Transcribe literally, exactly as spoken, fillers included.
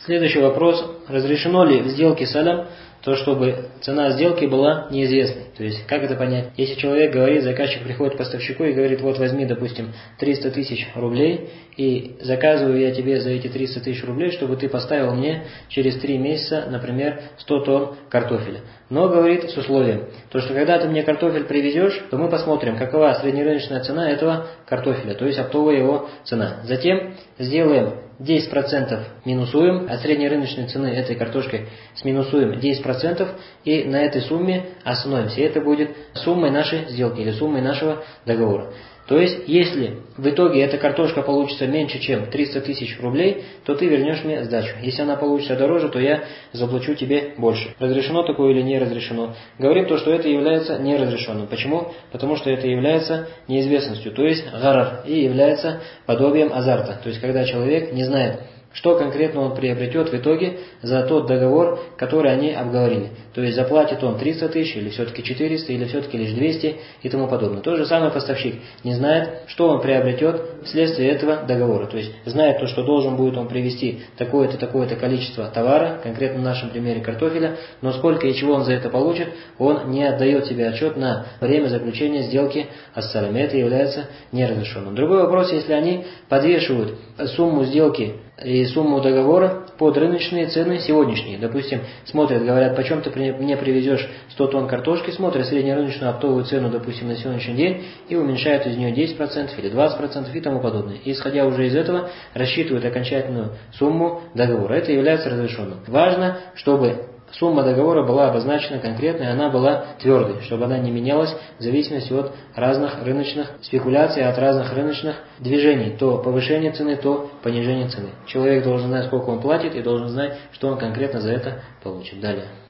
Следующий вопрос. Разрешено ли в сделке салям то, чтобы цена сделки была неизвестной? То есть, как это понять? Если человек говорит, заказчик приходит к поставщику и говорит, вот возьми, допустим, триста тысяч рублей, и заказываю я тебе за эти триста тысяч рублей, чтобы ты поставил мне через три месяца, например, сто тонн картофеля. Но говорит с условием, то, что когда ты мне картофель привезешь, то мы посмотрим, какова среднерыночная цена этого картофеля, то есть оптовая его цена. Затем сделаем десять процентов минусуем, от средней рыночной цены этой картошкой сминусуем десять процентов и на этой сумме остановимся. И это будет суммой нашей сделки или суммой нашего договора. То есть, если в итоге эта картошка получится меньше, чем триста тысяч рублей, то ты вернешь мне сдачу. Если она получится дороже, то я заплачу тебе больше. Разрешено такое или не разрешено? Говорим то, что это является неразрешенным. Почему? Потому что это является неизвестностью, то есть гарар, и является подобием азарта. То есть, когда человек не знает, что конкретно он приобретет в итоге за тот договор, который они обговорили. То есть заплатит он триста тысяч, или все-таки четыреста, или все-таки лишь двести и тому подобное. То же самое поставщик не знает, что он приобретет вследствие этого договора. То есть знает то, что должен будет он привезти такое-то, такое-то количество товара, конкретно в нашем примере картофеля, но сколько и чего он за это получит, он не отдает себе отчет на время заключения сделки ас-салям. Это является неразрешенным. Другой вопрос, если они подвешивают сумму сделки и сумму договора под рыночные цены сегодняшние. Допустим, смотрят, говорят, почем ты мне привезешь сто тонн картошки, смотрят среднерыночную оптовую цену, допустим, на сегодняшний день, и уменьшают из нее десять процентов или двадцать процентов и тому подобное. И исходя уже из этого, рассчитывают окончательную сумму договора. Это является разрешенным. Важно, чтобы сумма договора была обозначена конкретно, и она была твердой, чтобы она не менялась в зависимости от разных рыночных спекуляций, от разных рыночных движений. То повышение цены, то понижение цены. Человек должен знать, сколько он платит, и должен знать, что он конкретно за это получит. Далее.